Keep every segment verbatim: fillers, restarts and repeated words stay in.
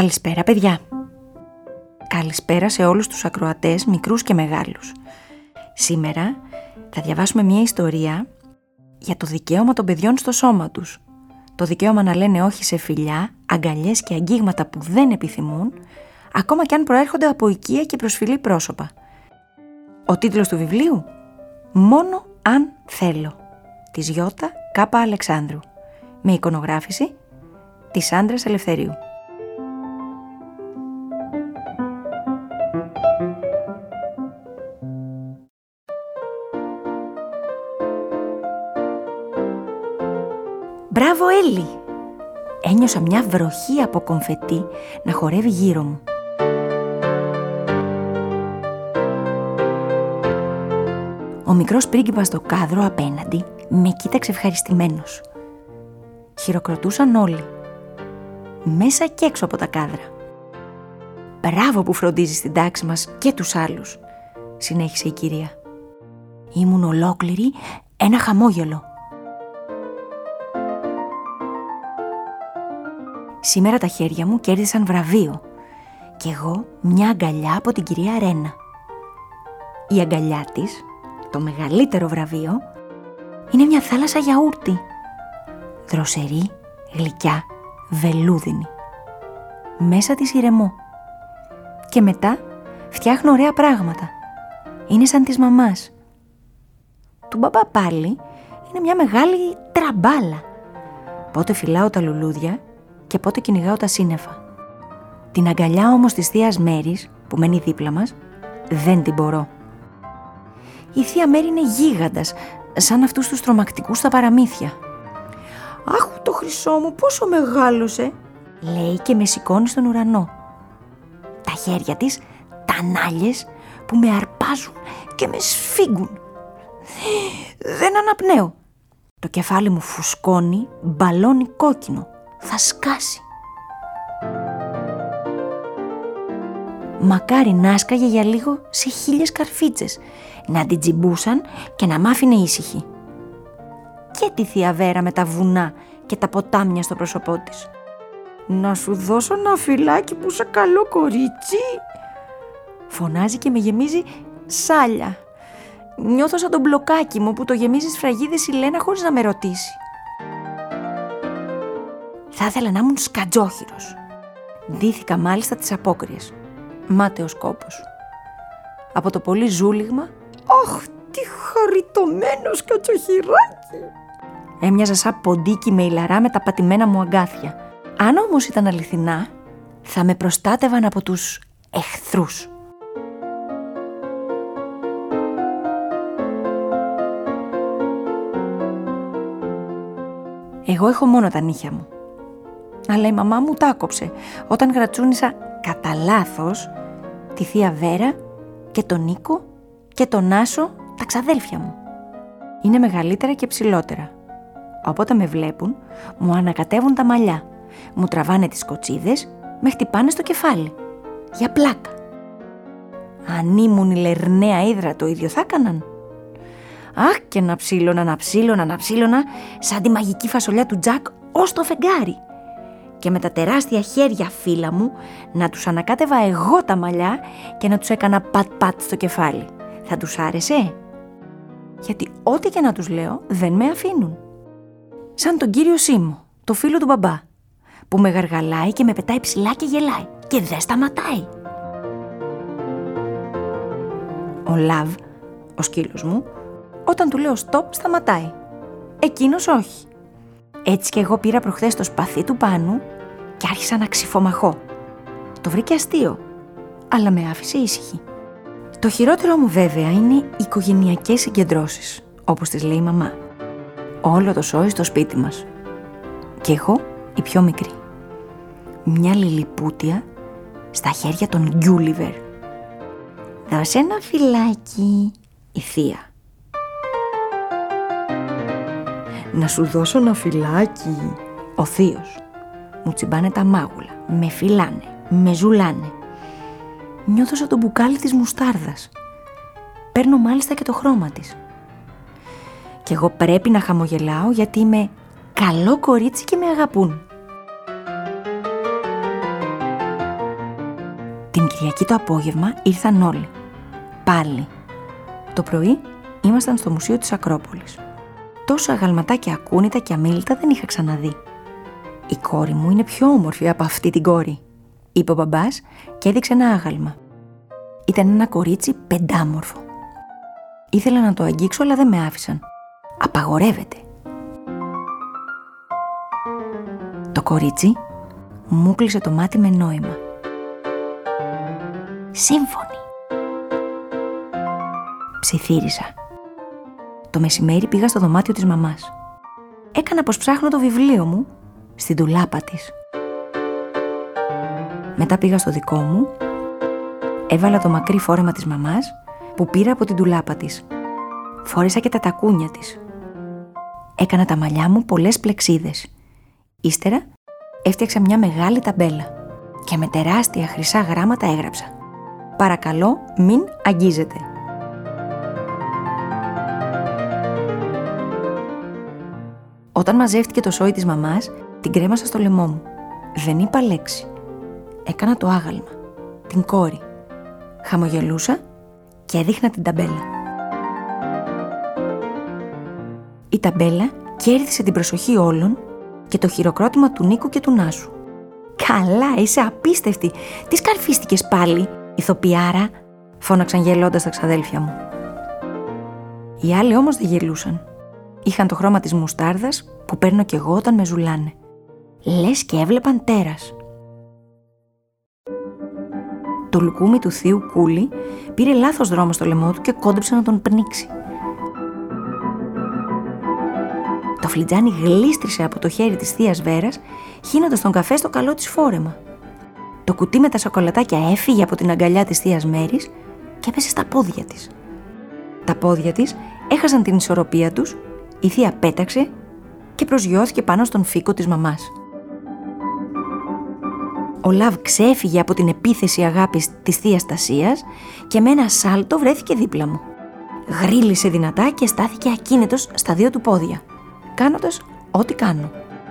Καλησπέρα παιδιά. Καλησπέρα σε όλους τους ακροατές, μικρούς και μεγάλους. Σήμερα θα διαβάσουμε μια ιστορία για το δικαίωμα των παιδιών στο σώμα τους. Το δικαίωμα να λένε όχι σε φιλιά, αγκαλιές και αγγίγματα που δεν επιθυμούν, ακόμα και αν προέρχονται από οικεία και προσφυλή πρόσωπα. Ο τίτλος του βιβλίου: «Μόνο αν θέλω», της Γιώτα Κάπα Αλεξάνδρου, με εικονογράφηση της Άντρας Ελευθερίου. «Μπράβο Έλλη!» Ένιωσα μια βροχή από κομφετί να χορεύει γύρω μου. Ο μικρός πρίγκιπας στο κάδρο απέναντι με κοίταξε ευχαριστημένος. Χειροκροτούσαν όλοι, μέσα και έξω από τα κάδρα. «Μπράβο που φροντίζεις την τάξη μας και τους άλλους», συνέχισε η κυρία. Ήμουν ολόκληρη ένα χαμόγελο. Σήμερα τα χέρια μου κέρδισαν βραβείο και εγώ μια αγκαλιά από την κυρία Ρένα. Η αγκαλιά της, το μεγαλύτερο βραβείο, είναι μια θάλασσα γιαούρτι. Δροσερή, γλυκιά, βελούδινη. Μέσα της ηρεμό. Και μετά φτιάχνω ωραία πράγματα. Είναι σαν της μαμάς. Του μπαμπά πάλι είναι μια μεγάλη τραμπάλα. Πότε φυλάω τα λουλούδια και πότε κυνηγάω τα σύννεφα. Την αγκαλιά όμως της θείας Μέρης, που μένει δίπλα μας, δεν την μπορώ. Η θεία Μέρη είναι γίγαντας, σαν αυτούς τους τρομακτικούς στα παραμύθια. «Αχ, το χρυσό μου πόσο μεγάλωσε», λέει και με σηκώνει στον ουρανό. Τα χέρια της, τανάλιες που με αρπάζουν και με σφίγγουν. Δεν αναπνέω. Το κεφάλι μου φουσκώνει, μπαλώνει κόκκινο. Θα σκάσει. Μακάρι να άσκαγε για λίγο σε χίλιες καρφίτσες, να την τσιμπούσαν και να μ' άφηνε ήσυχη. Και τη θεία Βέρα με τα βουνά και τα ποτάμια στο πρόσωπό της. «Να σου δώσω ένα φυλάκι που είσαι καλό κορίτσι», φωνάζει και με γεμίζει σάλια. Νιώθω σαν τον μπλοκάκι μου που το γεμίζει σφραγίδες η Λένα χωρίς να με ρωτήσει. Θα ήθελα να ήμουν σκατζόχυρος. Ντύθηκα μάλιστα τις απόκριες. Μάταιος κόπος. Από το πολύ ζούλιγμα, «Αχ, τι χαριτωμένο σκατσοχυράκι!» Έμοιαζα σαν ποντίκι με ηλαρά με τα πατημένα μου αγκάθια. Αν όμως ήταν αληθινά, θα με προστάτευαν από τους εχθρούς. Εγώ έχω μόνο τα νύχια μου. Αλλά η μαμά μου τα άκοψε όταν γρατσούνισα κατά λάθος τη θεία Βέρα και τον Νίκο και τον Άσο, τα ξαδέλφια μου. Είναι μεγαλύτερα και ψηλότερα. Όποτε με βλέπουν, μου ανακατεύουν τα μαλλιά, μου τραβάνε τις κοτσίδες, με χτυπάνε στο κεφάλι. Για πλάκα. Αν ήμουν η Λερναία Ύδρα, το ίδιο θα έκαναν. Αχ, και να ψήλωνα, να ψήλωνα, να ψήλωνα, σαν τη μαγική φασολιά του Τζακ ως το φεγγάρι. Και με τα τεράστια χέρια φύλλα μου να τους ανακάτευα εγώ τα μαλλιά και να τους έκανα πατ-πατ στο κεφάλι. Θα τους άρεσε? Γιατί ό,τι και να τους λέω δεν με αφήνουν. Σαν τον κύριο Σίμω, το φίλο του μπαμπά, που με γαργαλάει και με πετάει ψηλά και γελάει και δεν σταματάει. Ο Λαβ, ο σκύλος μου, όταν του λέω stop σταματάει. Εκείνος όχι. Έτσι και εγώ πήρα προχθές το σπαθί του Πάνου και άρχισα να ξυφομαχώ. Το βρήκε αστείο, αλλά με άφησε ήσυχη. Το χειρότερο μου βέβαια είναι οι οικογενειακές συγκεντρώσεις, όπως τις λέει η μαμά. Όλο το σόι στο σπίτι μας. Και εγώ η πιο μικρή. Μια λιλιπούτια στα χέρια των Γκιούλιβερ. «Δώσε ένα φυλάκι», η θεία. «Να σου δώσω ένα φυλάκι», ο θείος. Μου τσιμπάνε τα μάγουλα, με φυλάνε, με ζουλάνε. Νιώθω σαν το μπουκάλι της μουστάρδας. Παίρνω μάλιστα και το χρώμα της. Κι εγώ πρέπει να χαμογελάω γιατί είμαι καλό κορίτσι και με αγαπούν. Κυριακή το απόγευμα ήρθαν όλοι. Πάλι. Το πρωί ήμασταν στο Μουσείο της Ακρόπολης. Τόσα αγαλματάκια ακούνητα και αμίλητα δεν είχα ξαναδεί. «Η κόρη μου είναι πιο όμορφη από αυτή την κόρη», είπε ο μπαμπάς και έδειξε ένα άγαλμα. Ήταν ένα κορίτσι πεντάμορφο. Ήθελα να το αγγίξω, αλλά δεν με άφησαν. «Απαγορεύεται». Το κορίτσι μου κλείσε το μάτι με νόημα. «Σύμφωνη». Ψιθύρισα. Το μεσημέρι πήγα στο δωμάτιο της μαμάς. Έκανα πως ψάχνω το βιβλίο μου στην ντουλάπα της. Μετά πήγα στο δικό μου, έβαλα το μακρύ φόρεμα της μαμάς που πήρα από την ντουλάπα της. Φόρεσα και τα τακούνια της. Έκανα τα μαλλιά μου πολλές πλεξίδες. Ύστερα έφτιαξα μια μεγάλη ταμπέλα και με τεράστια χρυσά γράμματα έγραψα: «Παρακαλώ μην αγγίζετε». Όταν μαζεύτηκε το σόι της μαμάς, την κρέμασα στο λαιμό μου. Δεν είπα λέξη. Έκανα το άγαλμα, την κόρη. Χαμογελούσα και έδειχνα την ταμπέλα. Η ταμπέλα κέρδισε την προσοχή όλων και το χειροκρότημα του Νίκου και του Νάσου. «Καλά, είσαι απίστευτη! Τι σκαρφίστηκες πάλι, ηθοποιάρα!» φώναξαν γελώντας τα ξαδέλφια μου. Οι άλλοι όμως δεν γελούσαν. Είχαν το χρώμα της μουστάρδας που παίρνω κι εγώ όταν με ζουλάνε. Λες και έβλεπαν τέρας. Το λουκούμι του θείου Κούλη πήρε λάθος δρόμο στο λαιμό του και κόντεψε να τον πνίξει. Το φλιτζάνι γλίστρισε από το χέρι της θείας Βέρας, χύνοντας τον καφέ στο καλό της φόρεμα. Το κουτί με τα σοκολατάκια έφυγε από την αγκαλιά της θείας Μέρης και έπεσε στα πόδια της. Τα πόδια της έχασαν την ισορροπία τους, η θεία πέταξε και προσγειώθηκε πάνω στον φοίκο της μαμάς. Ο Λαβ ξέφυγε από την επίθεση αγάπης της θείας Τασίας και με ένα σάλτο βρέθηκε δίπλα μου. Γρίλησε δυνατά και στάθηκε ακίνητος στα δύο του πόδια, κάνοντας ό,τι κάνω.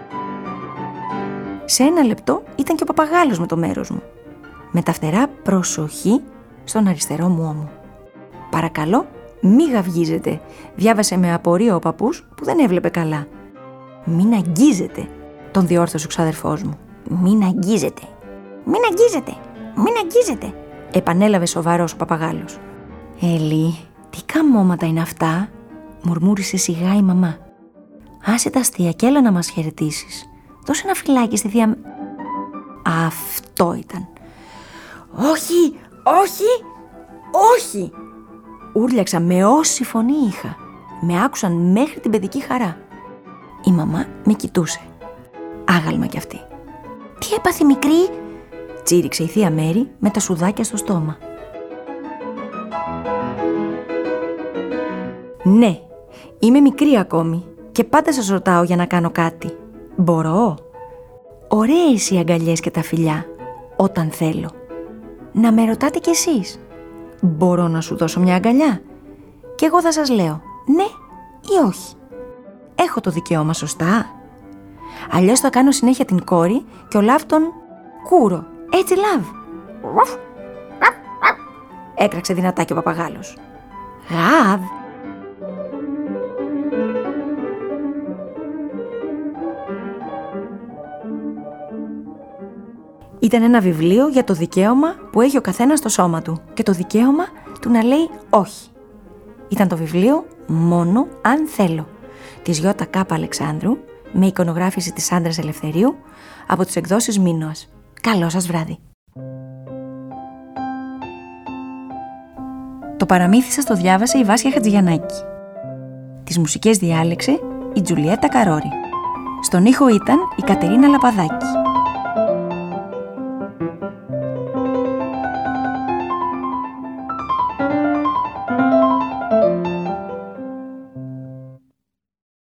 Σε ένα λεπτό ήταν και ο παπαγάλος με το μέρος μου. Με τα φτερά προσοχή στον αριστερό μου ώμο. «Παρακαλώ, μη γαυγίζετε», διάβασε με απορία ο παππούς που δεν έβλεπε καλά. «Μην αγγίζετε», τον διόρθωσε ο ξαδερφός μου. «Μην αγγίζετε, μην αγγίζετε, μην αγγίζετε», επανέλαβε σοβαρός ο παπαγάλος. «Ελί, τι καμώματα είναι αυτά», μουρμούρισε σιγά η μαμά. «Άσε τα αστεία και έλα να μας χαιρετήσεις. Δώσε ένα φυλάκι στη θεία...» Αυτό ήταν. «Όχι, όχι, όχι», ούρλιαξα με όση φωνή είχα. Με άκουσαν μέχρι την παιδική χαρά. Η μαμά με κοιτούσε. Άγαλμα κι αυτή. «Τι έπαθε μικρή?» τσίριξε η θεία Μέρη με τα σουδάκια στο στόμα. «Ναι, είμαι μικρή ακόμη και πάντα σας ρωτάω για να κάνω κάτι. Μπορώ?» «Ωραίες οι αγκαλιές και τα φιλιά, όταν θέλω. Να με ρωτάτε κι εσείς. Μπορώ να σου δώσω μια αγκαλιά?» Και εγώ θα σας λέω ναι ή όχι. Έχω το δικαίωμα, σωστά? Αλλιώς θα κάνω συνέχεια την κόρη και ο Λαβ τον κούρο. Έτσι, Λαβ? Έκραξε δυνατά και ο παπαγάλος. «Γαβ!» Ήταν ένα βιβλίο για το δικαίωμα που έχει ο καθένας στο σώμα του και το δικαίωμα του να λέει όχι. Ήταν το βιβλίο «Μόνο αν θέλω» της Γιώτα Κάπα Αλεξάνδρου με εικονογράφηση της Άντρας Ελευθερίου από τις εκδόσεις Μίνωας. Καλό σας βράδυ. Το παραμύθι σας το διάβασε η Βάσια Χατζηγιαννάκη. Τις μουσικές διάλεξε η Τζουλιέτα Καρόρη. Στον ήχο ήταν η Κατερίνα Λαπαδάκη.